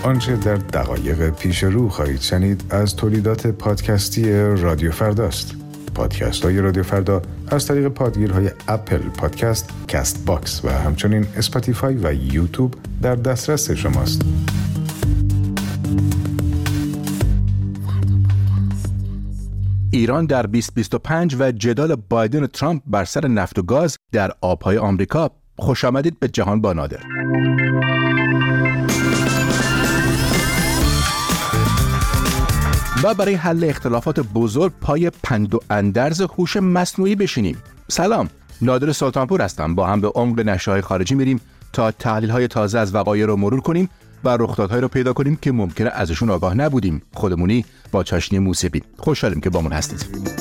آنچه در دقایق پیش رو خواهید شنید از تولیدات پادکستی رادیو فرداست. پادکست های رادیو فردا از طریق پادگیرهای اپل پادکست، کست باکس و همچنین اسپاتیفای و یوتیوب در دسترس شماست. ایران در 2025 و جدال بایدن و ترامپ بر سر نفت و گاز در آبهای آمریکا. خوش آمدید به جهان با نادر. و برای حل اختلافات بزرگ پای پند و اندرز هوش مصنوعی بشینیم. سلام، نادر سلطانپور هستم. با هم به عمق نشریه‌های خارجی میریم تا تحلیل‌های تازه از وقایع رو مرور کنیم و رخدادهایی رو پیدا کنیم که ممکنه ازشون آگاه نبودیم. خودمونی با چاشنی موسیقی. خوشحالیم که با من هستید.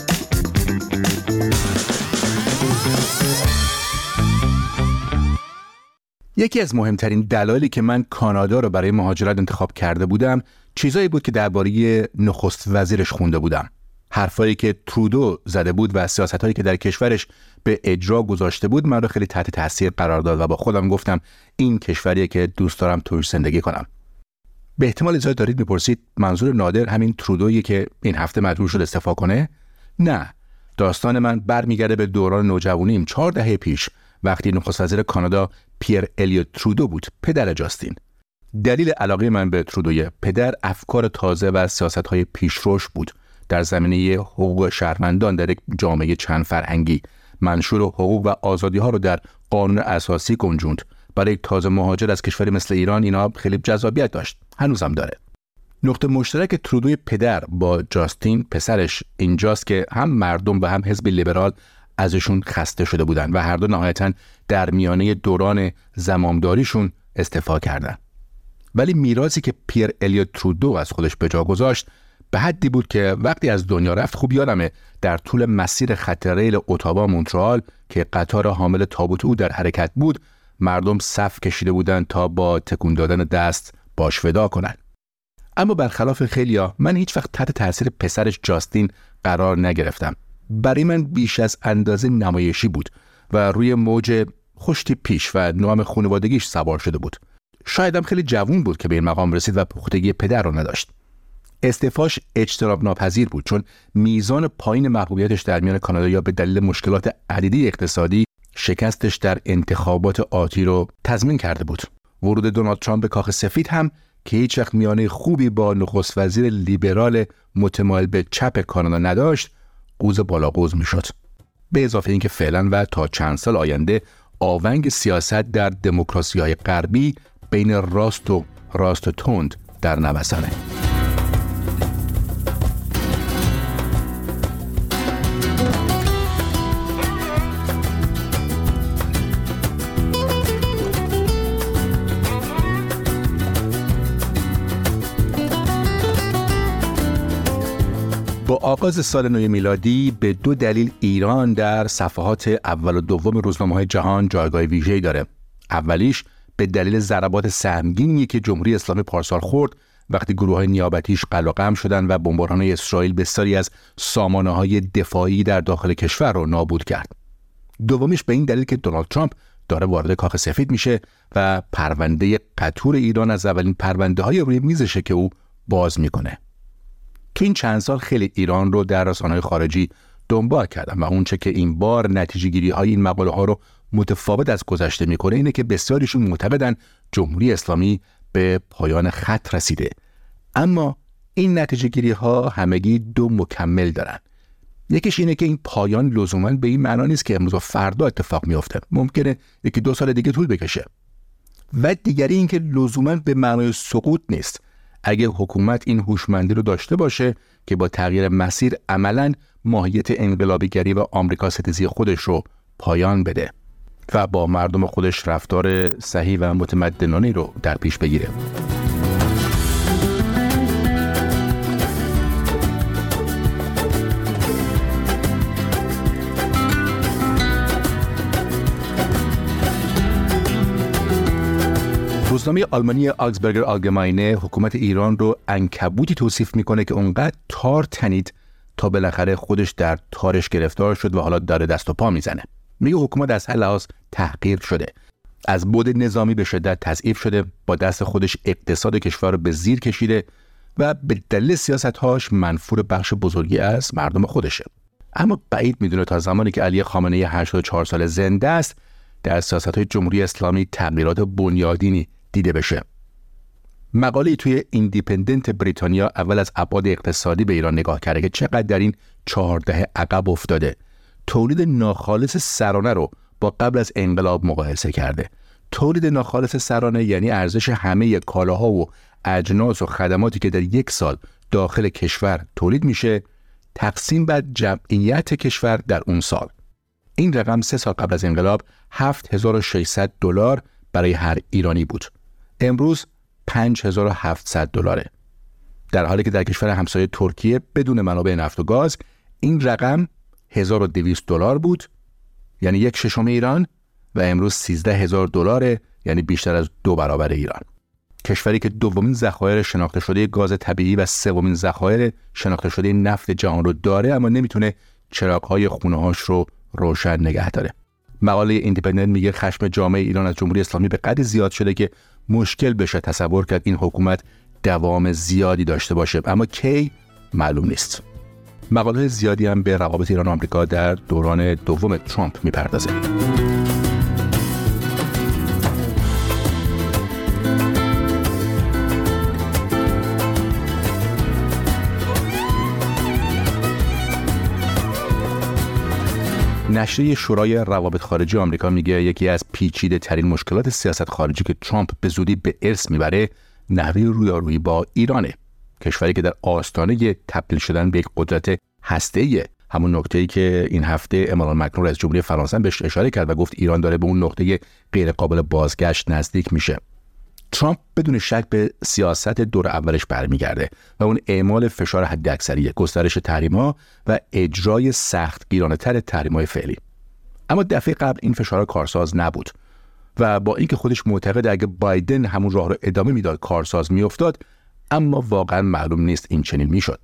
یکی از مهمترین دلایلی که من کانادا رو برای مهاجرت انتخاب کرده بودم چیزایی بود که درباره نخست وزیرش خونده بودم. حرفایی که ترودو زده بود و سیاستایی که در کشورش به اجرا گذاشته بود من رو خیلی تحت تاثیر قرار داد و با خودم گفتم این کشوریه که دوست دارم توش زندگی کنم. به احتمال زیاد دارید میپرسید منظور نادر همین ترودویی که این هفته مجبور شد استعفا کنه؟ نه، داستان من برمیگرده به دوران نوجوانیم 4 دهه پیش وقتی نخست وزیر کانادا پیر الیوت ترودو بود، پدر جاستین. دلیل علاقه من به ترودوی پدر افکار تازه و سیاست‌های پیشروش بود در زمینه حقوق شهروندان در یک جامعه چند فرهنگی. منشور حقوق و آزادی‌ها رو در قانون اساسی گنجوند. برای یک تازه مهاجر از کشوری مثل ایران اینا خیلی جذابیت داشت. هنوزم داره. نقطه مشترک ترودوی پدر با جاستین پسرش اینجاست که هم مردم و هم حزب لیبرال ازشون خسته شده بودن و هر دو نهایتاً در میانه دوران زمامداریشون استعفا کردن. ولی میراثی که پیر الیوت ترودو از خودش به جا گذاشت به حدی بود که وقتی از دنیا رفت خوب یادمه در طول مسیر خط ریل اتوبان مونترال که قطار حامل تابوت او در حرکت بود مردم صف کشیده بودن تا با تکون دادن دست باش ودا کنن. اما برخلاف خیلیا من هیچ وقت تحت تاثیر پسرش جاستین قرار نگرفتم. برای من بیش از اندازه نمایشی بود و روی موج خوشتی پیش و نام خانوادگیش سوار شده بود. شایدم خیلی جوان بود که به این مقام رسید و پختگی پدر رو نداشت. استعفاش اجتناب ناپذیر بود چون میزان پایین محبوبیتش در میان کانادایی‌ها به دلیل مشکلات عدیدی اقتصادی شکستش در انتخابات آتی رو تضمین کرده بود. ورود دونالد ترامپ به کاخ سفید هم که هیچ وقت میانه خوبی با نخست وزیر لیبرال متمایل به چپ کانادا نداشت، قوز بالا قوز میشد. به اضافه اینکه فعلا و تا چند سال آینده آونگ سیاست در دموکراسی‌های غربی بین راست و تند در نوسانه. با آغاز سال نو میلادی به 2 دلیل ایران در صفحات اول و دوم روزنامه‌های جهان جایگاه ویژه‌ای داره. اولیش به دلیل ضربات سهمگینی که جمهوری اسلامی پارسال خورد وقتی گروه‌های نیابتیش قلقم شدن و بمباران‌های اسرائیل بسیاری از سامانه‌های دفاعی در داخل کشور رو نابود کرد. دومیش به این دلیل که دونالد ترامپ داره وارد کاخ سفید میشه و پرونده قطور ایران از اولین پرونده‌های روی میزشه که او باز میکنه. تو این چند سال خیلی ایران رو در رسانه‌های خارجی دنبال کردم و اونچه که این بار نتیجه‌گیری‌های این مقاله‌ها رو متفاوت از گذشته میکنه اینه که بسیاریشون معتقدن جمهوری اسلامی به پایان خط رسیده. اما این نتیجه‌گیری‌ها همگی 2 مکمل دارن. یکیش اینه که این پایان لزوماً به این معنا نیست که امروز و فردا اتفاق میفته. ممکنه 1-2 سال دیگه طول بکشه. و دیگری این که لزوماً به معنای سقوط نیست. اگه حکومت این هوشمندی رو داشته باشه که با تغییر مسیر عملاً ماهیت انقلابیگری و آمریکا ستیزی خودش رو پایان بده و با مردم خودش رفتار صحیح و متمدنانه رو در پیش بگیره. روزنامه آلمانی آگزبرگر آلگماینه حکومت ایران رو عنکبوتی توصیف میکنه که اونقدر تار تنید تا بالاخره خودش در تارش گرفتار شد و حالا داره دست و پا میزنه. میگه حکومت از هر لحاظ تحقیر شده. از بعد نظامی به شدت تضعیف شده، با دست خودش اقتصاد کشور رو به زیر کشیده و به دلیل سیاست‌هاش منفور بخش بزرگی از مردم خودشه. اما بعید میدونه تا زمانی که علی خامنه‌ای 84 ساله زنده است در سیاست‌های جمهوری اسلامی تغییرات بنیادینی دیده بشه. مقاله‌ای توی ایندیپندنت بریتانیا اول از ابعاد اقتصادی به ایران نگاه کرده که چقدر در این 4 دهه عقب افتاده. تولید ناخالص سرانه رو با قبل از انقلاب مقایسه کرده. تولید ناخالص سرانه یعنی ارزش همه کالاها و اجناس و خدماتی که در یک سال داخل کشور تولید میشه تقسیم بر جمعیت کشور در اون سال. این رقم 3 سال قبل از انقلاب $7600 برای هر ایرانی بود. امروز $5700. در حالی که در کشور همسایه ترکیه بدون منابع نفت و گاز این رقم $1200 بود، یعنی 1/6 ایران، و امروز $13000، یعنی بیشتر از 2 برابر ایران. کشوری که دومین ذخایر شناخته شده گاز طبیعی و سومین ذخایر شناخته شده نفت جهان رو داره، اما نمیتونه چراغ‌های خونه‌هاش رو روشن نگه داره. مقاله ایندیپندنت میگه خشم جامعه ایران از جمهوری اسلامی به قدری زیاد شده که مشکل بشه تصور کرد این حکومت دوام زیادی داشته باشه، اما کی معلوم نیست. مقاله زیادی هم به روابط ایران و آمریکا در دوران دوم ترامپ میپردازه. نشریه شورای روابط خارجی آمریکا میگه یکی از پیچیده ترین مشکلات سیاست خارجی که ترامپ به زودی به ارث میبره نحوه رویارویی با ایرانه. کشوری که در آستانه تبدیل شدن به یک قدرت هسته‌ایه. همون نکته‌ای که این هفته امانوئل مکرون رئیس جمهوری فرانسه بهش اشاره کرد و گفت ایران داره به اون نقطه غیر قابل بازگشت نزدیک میشه. ترامپ بدون شک به سیاست دور اولش برمیگرده و اون اعمال فشار حداکثری، گسترش تحریم‌ها و اجرای سختگیرانه‌تر تحریم‌های فعلی. اما دفعه قبل این فشارها کارساز نبود و با اینکه خودش معتقد اگه بایدن همون راه رو ادامه میداد کارساز میافتاد، اما واقعا معلوم نیست این چنین میشد.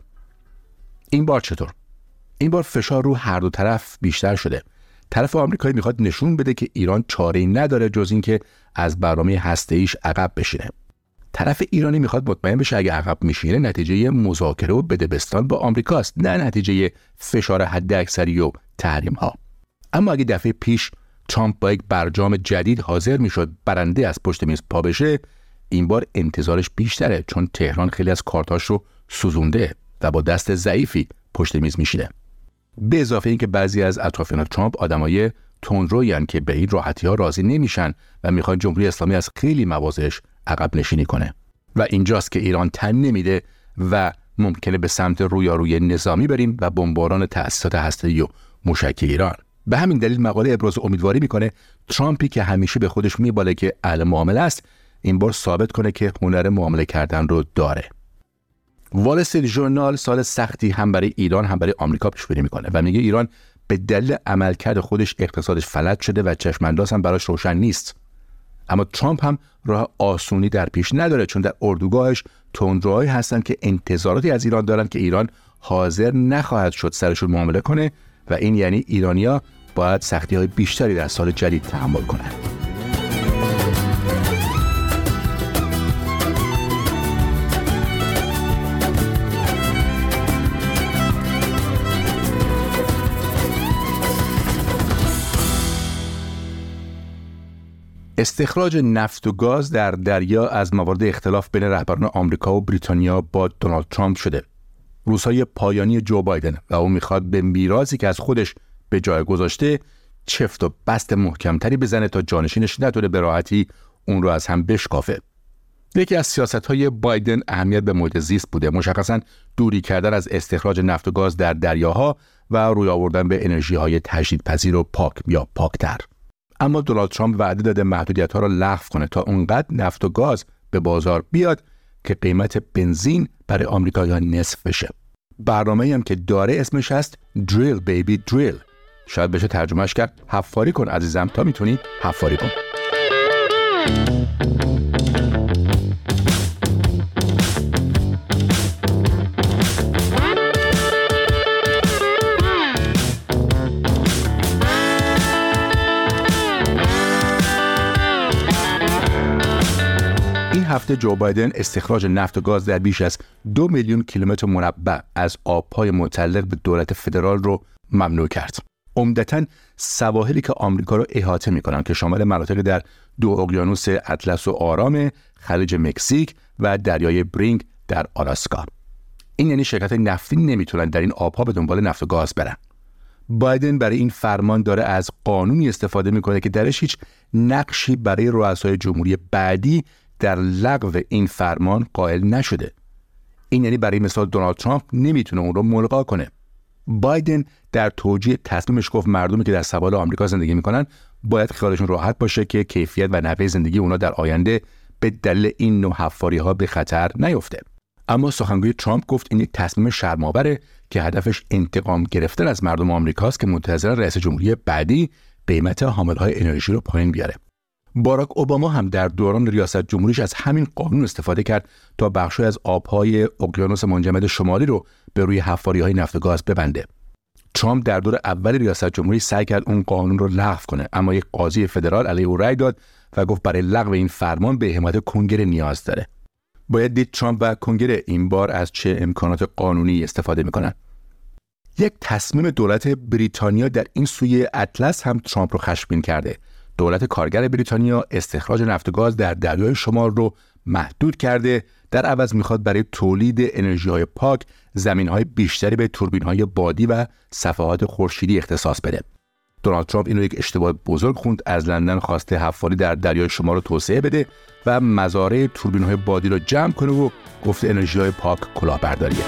این بار چطور؟ این بار فشار رو هر دو طرف بیشتر شده. طرف آمریکایی میخواد نشون بده که ایران چاره‌ای نداره جز اینکه از برنامه هسته‌ایش عقب بشینه. طرف ایرانی میخواد مطمئن بشه اگه عقب میشینه نتیجه مذاکره و بدبستان با آمریکاست، نه نتیجه فشار حداکثری و تحریم‌ها. اما اگه دفعه پیش ترامپ با یک برجام جدید حاضر میشد برنده از پشت میز پا بشه، این بار انتظارش بیشتره، چون تهران خیلی از کارتاش رو سوزونده و با دست ضعیفی پشت میز میشینه. به اضافه اینکه بعضی از اطرافیان ترامپ آدمای تندرویان که به این راحتی‌ها راضی نمیشن و میخوان جمهوری اسلامی از خیلی مواضعش عقب نشینی کنه و اینجاست که ایران تن نمیده و ممکنه به سمت رویارویی نظامی بریم و بمباران تأسیسات هسته‌ای و موشکی ایران. به همین دلیل مقاله ابراز امیدواری میکنه ترامپی که همیشه به خودش میباله که اهل معامله است، این بار ثابت کنه که هنر معامله کردن رو داره. وال استریت ژورنال سال سختی هم برای ایران هم برای آمریکا پیش بینی میکنه و میگه ایران به دلیل عملکرد خودش اقتصادش فلج شده و چشم‌انداز هم براش روشن نیست. اما ترامپ هم راه آسونی در پیش نداره، چون در اردوگاهش تندروهایی هستن که انتظاراتی از ایران دارن که ایران حاضر نخواهد شد سرشون معامله کنه و این یعنی ایرانیا باید سختی‌های بیشتری در سال جدید تحمل کنن. استخراج نفت و گاز در دریا از موارد اختلاف بین رهبران آمریکا و بریتانیا با دونالد ترامپ شده. روزهای پایانی جو بایدن و او میخواد به میراثی که از خودش به جای گذاشته چفت و بست محکمتری بزنه تا جانشینش نتونه به راحتی اون رو از هم بشکافه. یکی از سیاست‌های بایدن اهمیت به محیط زیست بوده، مشخصاً دوری کردن از استخراج نفت و گاز در دریاها و روی آوردن به انرژی‌های تجدیدپذیر و پاک یا پاکتر. اما دونالد ترامپ وعده داده محدودیت‌ها را لغو کنه تا اونقدر نفت و گاز به بازار بیاد که قیمت بنزین برای آمریکایی‌ها نصف بشه. برنامه‌ای هم که داره اسمش هست دریل بیبی دریل. شاید بشه ترجمهش کرد حفاری کن عزیزم تا میتونی حفاری کن. هفته جو بایدن استخراج نفت و گاز در بیش از 2 میلیون کیلومتر مربع از آبهای متعلق به دولت فدرال رو ممنوع کرد. عمدتاً سواحلی که آمریکا رو احاطه می‌کنند که شامل مناطق در 2 اقیانوس اطلس و آرام، خلیج مکزیک و دریای برینگ در آلاسکا. این یعنی شرکت‌های نفتی نمیتونن در این آبها به دنبال نفت و گاز برن. بایدن برای این فرمان داره از قانونی استفاده میکنه که درش هیچ نقشی برای رؤسای جمهوری بعدی در لغو این فرمان قائل نشده. این یعنی برای مثال دونالد ترامپ نمیتونه اون رو ملغا کنه. بایدن در توجیه تصمیمش گفت مردمی که در سواحل آمریکا زندگی میکنن باید خیالشون راحت باشه که کیفیت و نحوه زندگی اونا در آینده به دلیل این نوع حفاری‌ها به خطر نیفته. اما سخنگوی ترامپ گفت این یک تصمیم شرم‌آوره که هدفش انتقام گرفتن از مردم آمریکاست که منتظر رئیس جمهوری بعدی قیمت حامله‌های انرژی رو پایین بیاره. باراک اوباما هم در دوران ریاست جمهوریش از همین قانون استفاده کرد تا بخشی از آب‌های اقیانوس منجمد شمالی رو به روی حفاری‌های نفت و گاز ببنده. ترامپ در دور اول ریاست جمهوری سعی کرد اون قانون رو لغو کنه، اما یک قاضی فدرال علیه او رأی داد و گفت برای لغو این فرمان به حمایت کنگره نیاز داره. باید دید ترامپ و کنگره این بار از چه امکانات قانونی استفاده میکنن. یک تصمیم دولت بریتانیا در این سوی اطلس هم ترامپ رو خشمگین کرده. دولت کارگر بریتانیا استخراج نفت و گاز در دریای شمال رو محدود کرده، در عوض میخواد برای تولید انرژی‌های پاک زمین‌های بیشتری به توربین‌های بادی و صفحات خورشیدی اختصاص بده. دونالد ترامپ اینو یک اشتباه بزرگ خوند، از لندن خواسته حفاری در دریای شمال رو توسعه بده و مزارع توربین‌های بادی رو جمع کنه و گفته انرژی‌های پاک کلاهبرداریه.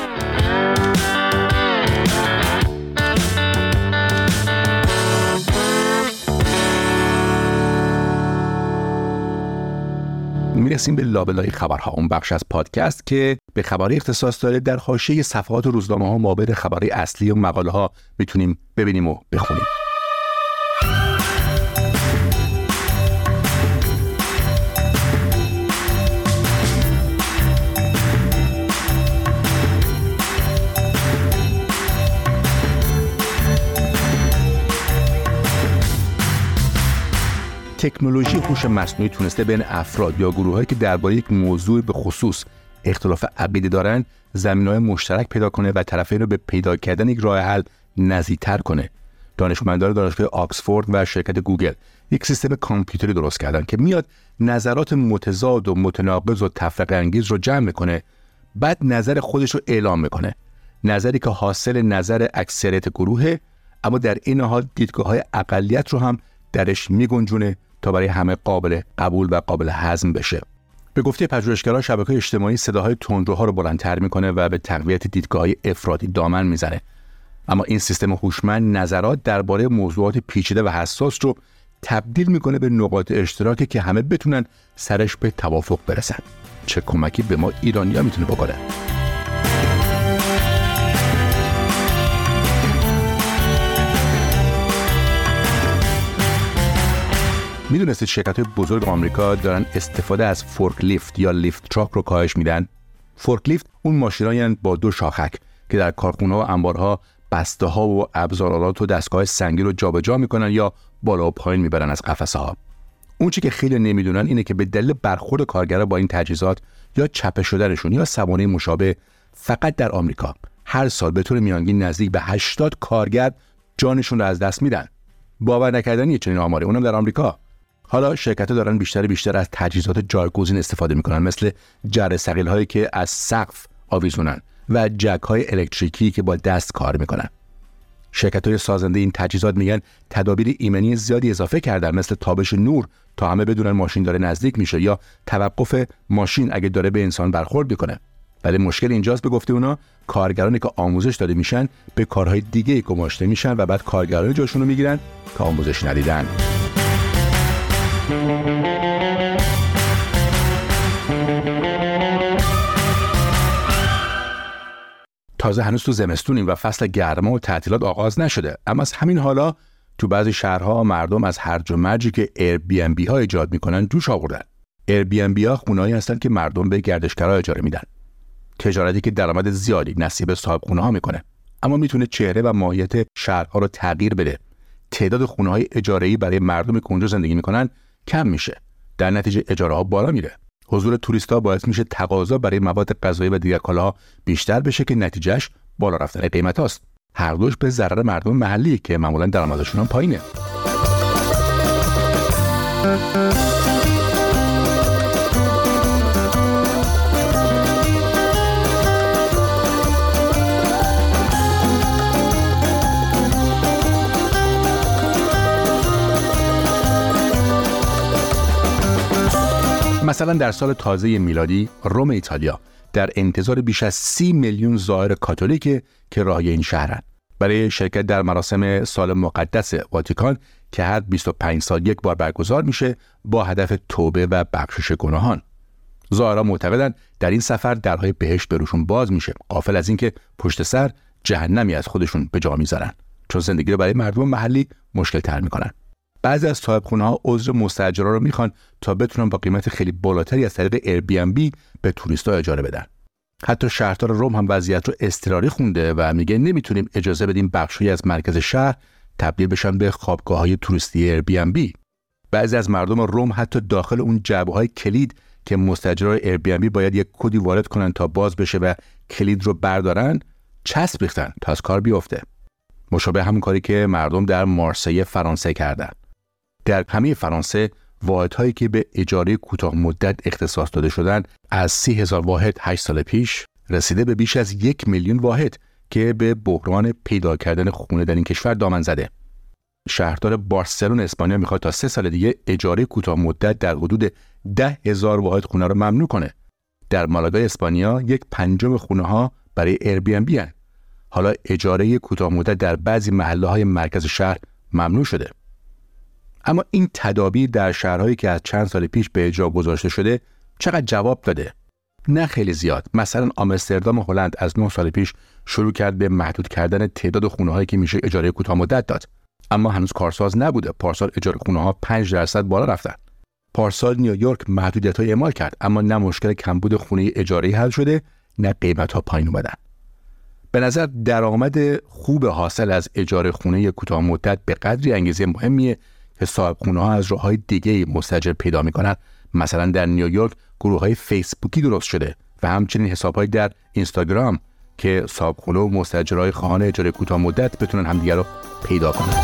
میرسیم به لابلای خبرها، اون بخش از پادکست که به خبری اختصاص داره. در حاشیه صفحات روزنامه‌ها مابعد خبری اصلی و مقاله‌ها میتونیم ببینیم و بخونیم. تکنولوژی هوش مصنوعی تونسته بین افراد یا گروه‌هایی که درباره یک موضوع به خصوص اختلاف عقیده دارن زمینه‌های مشترک پیدا کنه و طرفین رو به پیدا کردن یک راه حل نزدیک‌تر کنه. دانشمندان دانشگاه آکسفورد و شرکت گوگل یک سیستم کامپیوتری درست کردن که میاد نظرات متضاد و متناقض و تفرقه انگیز رو جمع میکنه، بعد نظر خودش رو اعلام میکنه. نظری که حاصل نظر اکثریت گروهه، اما در این حال دیدگاه‌های اقلیت رو هم درش میگنجونه تا برای همه قابل قبول و قابل هضم بشه. به گفته پژوهشگران شبکه‌های اجتماعی صداهای تندروها رو بلندتر میکنه و به تقویت دیدگاه‌های افراطی دامن میزنه. اما این سیستم هوشمند نظرات درباره موضوعات پیچیده و حساس رو تبدیل میکنه به نقاط اشتراکی که همه بتونن سرش به توافق برسن. چه کمکی به ما ایرانی‌ها میتونه بکنه؟ میدونستید شرکت‌های بزرگ آمریکا دارن استفاده از فورک لیفت یا لیفت تراک رو کاهش میدن؟ فورک لیفت اون ماشینایی با 2 شاخک که در کارخونه‌ها و انبارها بسته‌ها و ابزارآلات و دستگاه سنگین رو جابجا میکنن یا بالا و پایین میبرن از قفسه‌ها. اون چیزی که خیلی نمیدونن اینه که به دلیل برخورد کارگرا با این تجهیزات یا چپه شدنشون یا سوانه مشابه، فقط در آمریکا هر سال به طور میانگین نزدیک به 80 کارگر جانشون رو از دست میدن. باور نکردنیه چنین آماری، اونم در آمریکا. حالا شرکت‌ها دارن بیشتر از تجهیزات جایگزین استفاده میکنن، مثل جره ثقیل‌هایی که از سقف آویزونن و جک‌های الکتریکی که با دست کار میکنن. شرکت‌های سازنده این تجهیزات میگن تدابیر ایمنی زیادی اضافه کردن، مثل تابش نور تا همه بدونن ماشین داره نزدیک میشه یا توقف ماشین اگه داره به انسان برخورد میکنه. ولی مشکل اینجاست، به گفته اونا کارگرانی که آموزش داده میشن به کارهای دیگه گماشته میشن و بعد کارگران جاشون رو میگیرن که آموزش ندیدن. تازه هنوز تو زمستونیم و فصل گرما و تعطیلات آغاز نشده، اما از همین حالا تو بعضی شهرها مردم از هرج و مرجی که ایربی‌ان‌بی ها ایجاد میکنن جوش آوردن. ایربی‌ان‌بی ها خونه‌ای هستن که مردم به گردشگرا اجاره میدن. تجارتی که درآمد زیادی نصیب صاحب خونه ها میکنه، اما میتونه چهره و ماهیت شهرها رو تغییر بده. تعداد خونه‌های اجاره‌ای برای مردمی که اونجا زندگی میکنن کم میشه. در نتیجه اجاره ها بالا میره. حضور توریست‌ها باعث میشه تقاضا برای مواد غذایی و دیگر کالاها بیشتر بشه که نتیجهش بالا رفتن قیمت‌هاست. هر دوش به ضرر مردم محلی که معمولاً درآمدشون هم پایینه. مثلا در سال تازه میلادی روم ایتالیا در انتظار بیش از 30 میلیون زائر کاتولیک که راهی این شهرند برای شرکت در مراسم سال مقدس واتیکان که هر 25 سال یک بار برگزار میشه با هدف توبه و بخشش گناهان. زائران معتقدند در این سفر درهای بهشت به روشون باز میشه، غافل از اینکه پشت سر جهنمی از خودشون به جا میذارن، چون زندگی رو برای مردم محلی مشکل تر میکنن. بعضی از صاحبخونه‌ها عذر مستاجرا رو میخوان تا بتونن با قیمت خیلی بالاتری از طریق ایربی‌ان‌بی به توریست‌ها اجاره بدن. حتی شهردار روم هم وضعیت رو اضطراری خونده و میگه نمیتونیم اجازه بدیم بخشی از مرکز شهر تبدیل بشن به خوابگاه‌های توریستی ایربی‌ان‌بی. بعضی از مردم روم حتی داخل اون جعبه‌های کلید که مستاجرای ایربی‌ان‌بی باید یک کدی وارد کنن تا باز بشه و کلید رو بردارن، چسب ریختن تا از کار بیفته. مشابه همون کاری که مردم در مارسی فرانسه کردن. در همه فرانسه واحدهایی که به اجاره کوتاه مدت اختصاص داده شدن از 30,000 واحد 8 سال پیش رسیده به بیش از 1 میلیون واحد که به بحران پیدا کردن خونه در این کشور دامن زده. شهردار بارسلون اسپانیا میخواد تا 3 سال دیگه اجاره کوتاه مدت در حدود 10,000 واحد خونه رو ممنوع کنه. در مالاگا اسپانیا 1/5 خونه‌ها برای ایربی‌ان‌بی هستند. حالا اجاره کوتاه مدت در بعضی محله‌های مرکز شهر ممنوع شده. اما این تدابیر در شهرهایی که از چند سال پیش به اجرا گذاشته شده چقدر جواب داده؟ نه خیلی زیاد. مثلا آمستردام هلند از 9 سال پیش شروع کرد به محدود کردن تعداد خونه‌هایی که میشه اجاره کوتاه مدت داد. اما هنوز کارساز نبوده. پارسال اجاره خونه‌ها 5% بالا رفتن. پارسال نیویورک محدودیت‌های اعمال کرد، اما نه مشکل کمبود خونه اجاری حل شده، نه قیمت‌ها پایین اومدن. به نظر درآمد خوب حاصل از اجاره خونه کوتاه مدت به قدری انگیزه مهمیه که صاحبخونه‌ها از راه‌های دیگه‌ای مستاجر پیدا می‌کنن. مثلا در نیویورک گروه‌های فیسبوکی درست شده و همچنین حساب‌های در اینستاگرام که صاحبخونه و مستاجرای خواهان اجاره کوتاه مدت بتونن همدیگر رو پیدا کنن.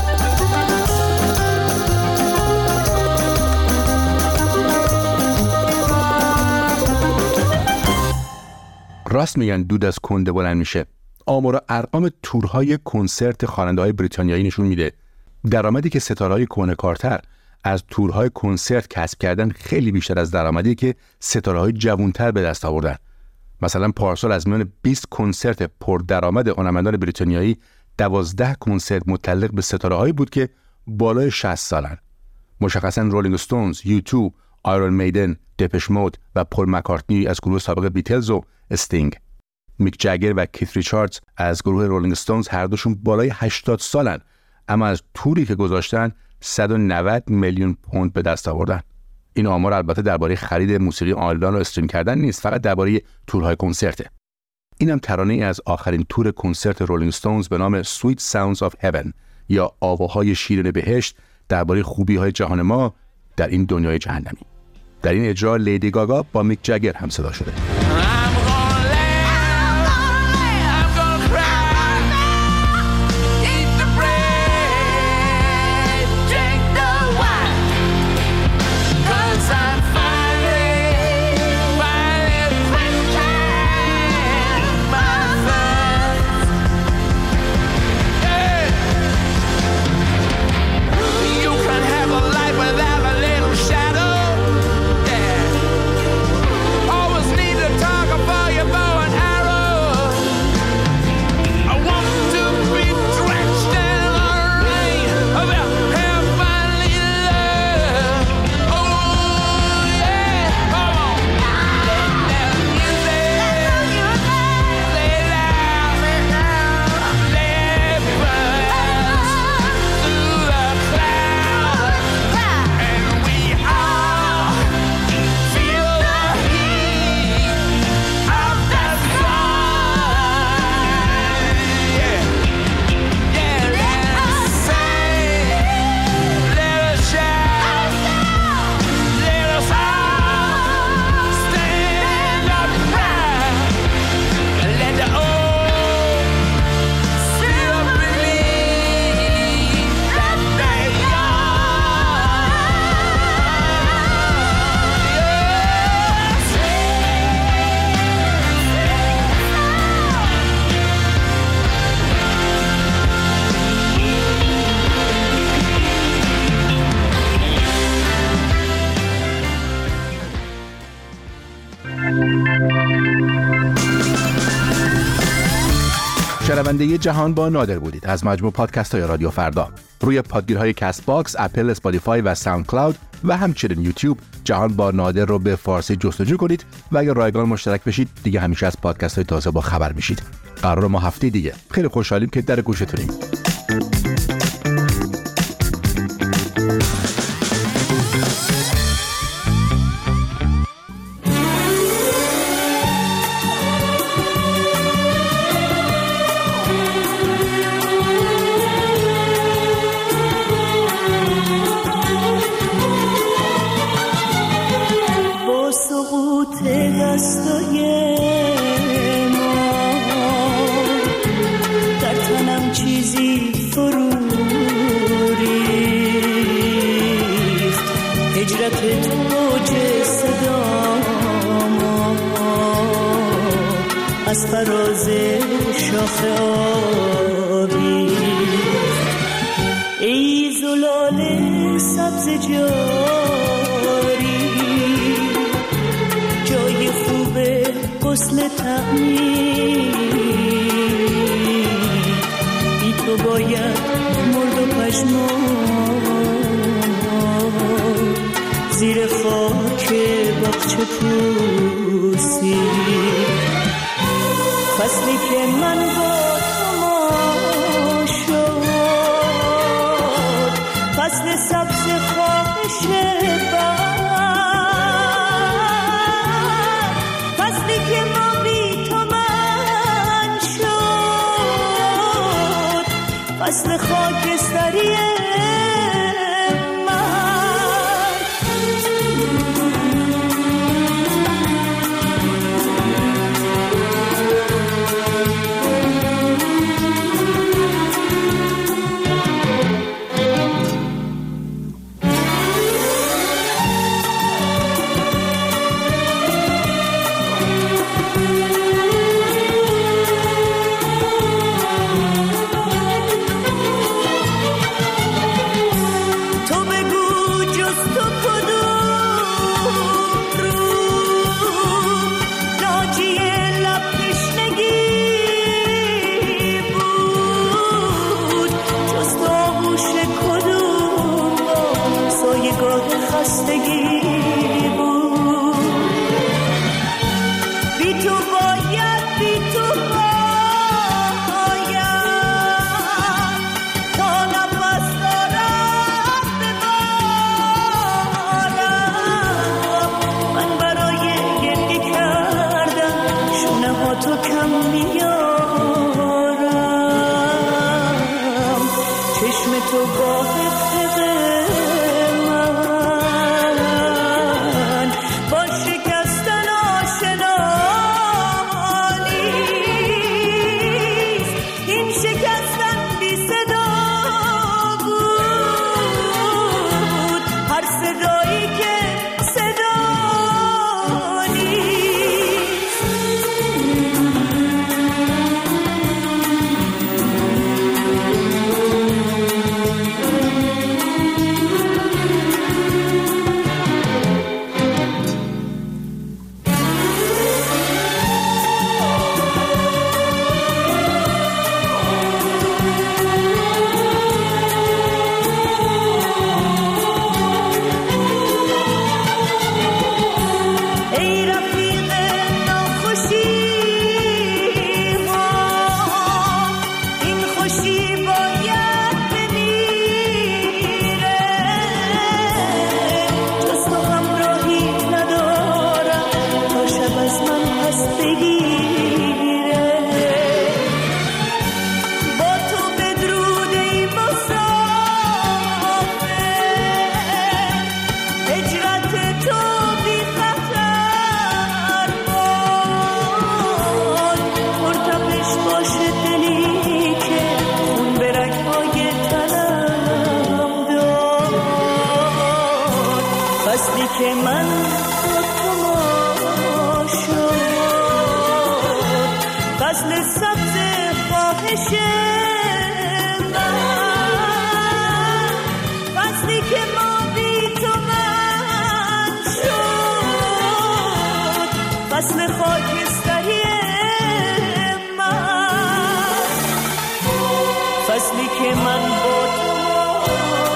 راست میگن دود از کنده بلند میشه. آمار و ارقام تورهای کنسرت خواننده‌های بریتانیایی نشون میده درآمدی که ستاره‌های کهنه‌کارتر از تورهای کنسرت کسب کردن خیلی بیشتر از درآمدی که ستاره‌های جوان‌تر به دست آوردن. مثلا پارسال از میان 20 کنسرت پردرآمد هنرمندان بریتانیایی 12 کنسرت متعلق به ستاره‌هایی بود که بالای 60 سالن. مشخصاً رولینگ استونز، یوتیوب، آیرون میدن، دپش مود و پول مکارتنی از گروه سابق بیتلز و استینگ. میک جگر و کیت ریچاردز از گروه رولینگ استونز هر دوشون بالای 80 سالن، اما از توری که گذاشتن 190 میلیون پوند به دست آوردن. این آمار البته درباره خرید موسیقی آنلاین و استریم کردن نیست، فقط درباره تورهای کنسرته. اینم ترانه‌ای از آخرین تور کنسرت رولینگ استونز به نام Sweet Sounds of Heaven یا آواهای شیرین بهشت درباره خوبی‌های جهان ما در این دنیای جهنمی. در این اجرا لیدی گاگا با میک جگر هم صدا شده. Always need a شنونده جهان با نادر بودید از مجموع پادکست های رادیو فردا. روی پادگیرهای کست باکس، اپل، اسپاتیفای و ساوند کلاود و همچنین یوتیوب جهان با نادر رو به فارسی جستجو کنید و اگر رایگان مشترک بشید دیگه همیشه از پادکست های تازه با خبر میشید. قرار ما هفته دیگه خیلی خوشحالیم که در گوشتونیم. از فراز شاخه آبی ای زلال سبز جاری جای خوب غسل تعمیر بی تو باید مرد و پشمان زیر خاک باغچه پوسی فصلی که من با تو شد فصل سبز خواهش بر فصلی که ما بی تو من شد فصل خاکستری فصل خاکستری من فصلی که من با تو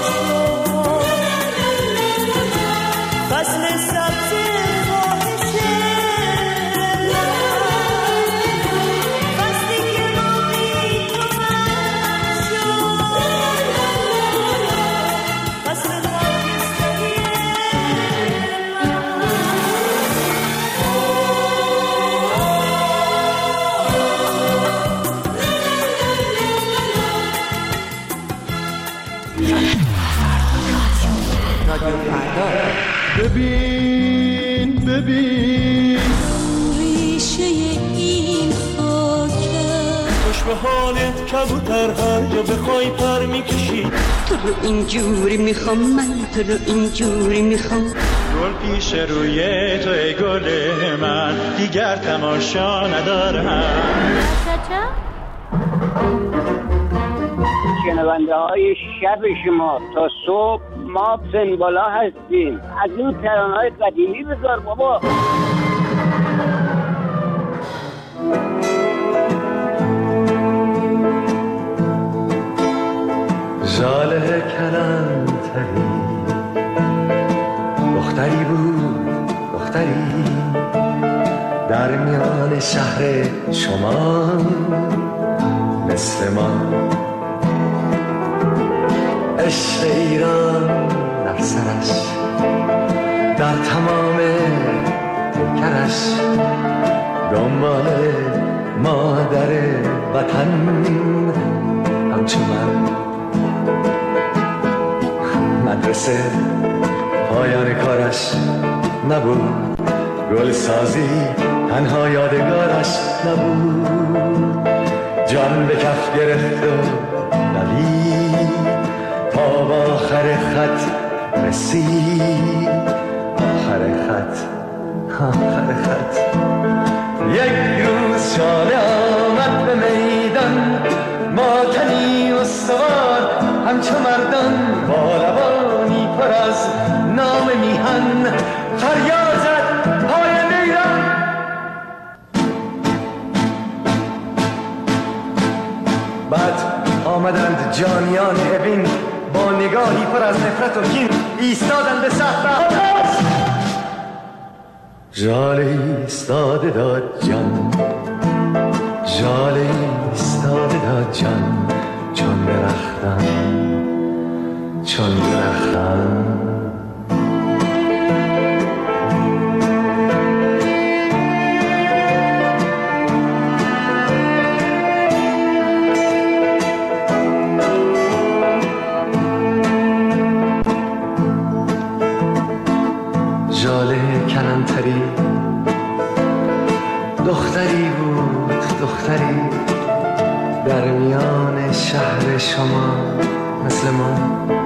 فصل سبز خواهشه فصلی که ما بی تو من شد فصل خاکستری ببین ریشه این خاکه خوش به حالت کبوتر هر جا بخوای پر میکشی تو رو اینجوری میخوام من تو رو اینجوری میخوام گل پیش روی تو ای گل من دیگر تماشا ندارم شنونده های شب شما تا صبح ما سنبالا هستیم. از این ترانه‌های قدیمی بذار بابا. ژاله کلانتری دختری بود دختری در میان شهر شما مثل ما عشق ایران در سرش در تمام پیکرش دنبال مادر وطن همچون من مدرسه پایان کارش نبود گل سازی تنها یادگارش نبود جان به کف گرفت و دوید تا با آخر خط رسید آخر خط یک روز شاله آمد به میدان ماتنی استوار همچو مردان با لبانی پر از نام میهن فریاد زد پاینده ایران بعد آمدند جانیان اوین با نگاهی پر از نفرت و کین ایستادند به صحنه ژاله ایستاده داد جان ژاله ایستاده داد جان چون درختم چون درختم ژاله کلانتری دختری بود دختری در میان شهر شما مثل ما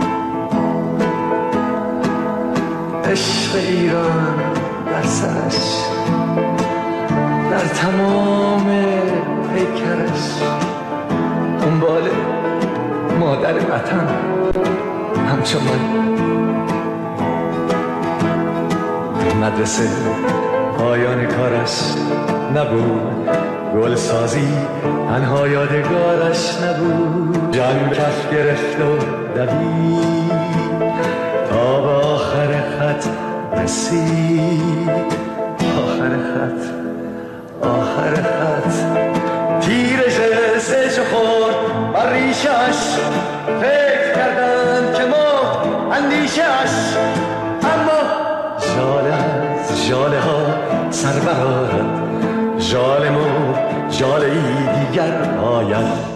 عشق ایران در سرش در تمام پیکرش دنبال مادر وطن همچون من مدرسه پایان کارش نبود گل سازی تنها یادگارش نبود جان کف گرفت و دوید تا به آخر خط رسید آخر خط تیر جلسه خورد بر ریشش فکر کردند که مرد اندیشش اما ژاله ها سر برآرد ژاله مرد ژاله ای دیگر آید